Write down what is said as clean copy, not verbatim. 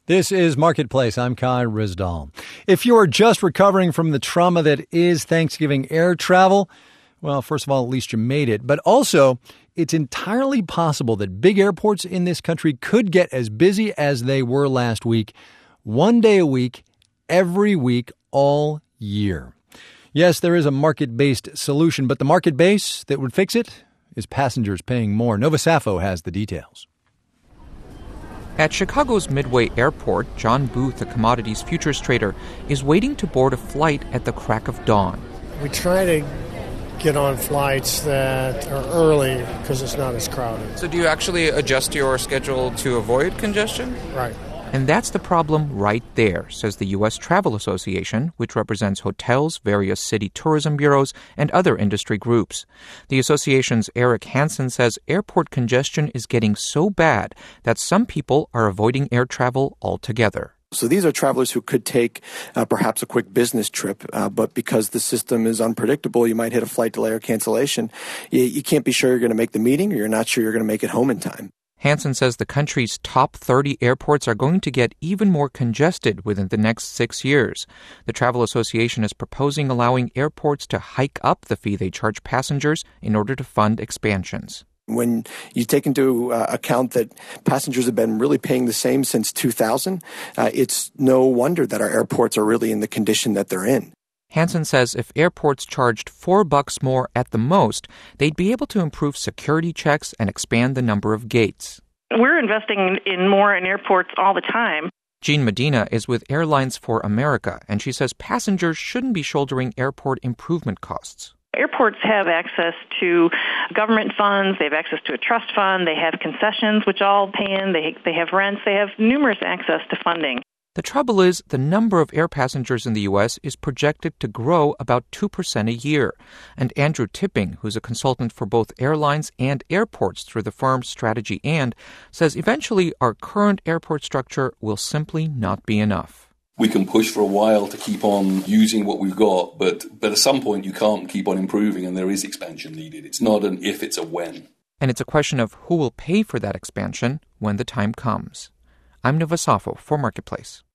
This is Marketplace. I'm Kai Rizdal. If you are just recovering from the trauma that is Thanksgiving air travel, well, first of all, at least you made it. But also, it's entirely possible that big airports in this country could get as busy as they were last week, one day a week, every week, all year. Yes, there is a market-based solution, but the market base that would fix it is passengers paying more. Nova Safo has the details. At Chicago's Midway Airport, John Booth, a commodities futures trader, is waiting to board a flight at the crack of dawn. We try to get on flights that are early because it's not as crowded. So do you actually adjust your schedule to avoid congestion? Right. And that's the problem right there, says the U.S. Travel Association, which represents hotels, various city tourism bureaus, and other industry groups. The association's Eric Hansen says airport congestion is getting so bad that some people are avoiding air travel altogether. So these are travelers who could take perhaps a quick business trip, but because the system is unpredictable, you might hit a flight delay or cancellation. You can't be sure you're going to make the meeting, or you're not sure you're going to make it home in time. Hansen says the country's top 30 airports are going to get even more congested within the next 6 years. The Travel Association is proposing allowing airports to hike up the fee they charge passengers in order to fund expansions. When you take into account that passengers have been really paying the same since 2000, it's no wonder that our airports are really in the condition that they're in. Hansen says if airports charged $4 more at the most, they'd be able to improve security checks and expand the number of gates. We're investing in more in airports all the time. Jean Medina is with Airlines for America, and she says passengers shouldn't be shouldering airport improvement costs. Airports have access to government funds, they have access to a trust fund, they have concessions which all pay in, they have rents, they have numerous access to funding. The trouble is, the number of air passengers in the U.S. is projected to grow about 2% a year. And Andrew Tipping, who's a consultant for both airlines and airports through the firm Strategy And, says eventually our current airport structure will simply not be enough. We can push for a while to keep on using what we've got, but at some point you can't keep on improving and there is expansion needed. It's not an if, it's a when. And it's a question of who will pay for that expansion when the time comes. I'm Nova Safo for Marketplace.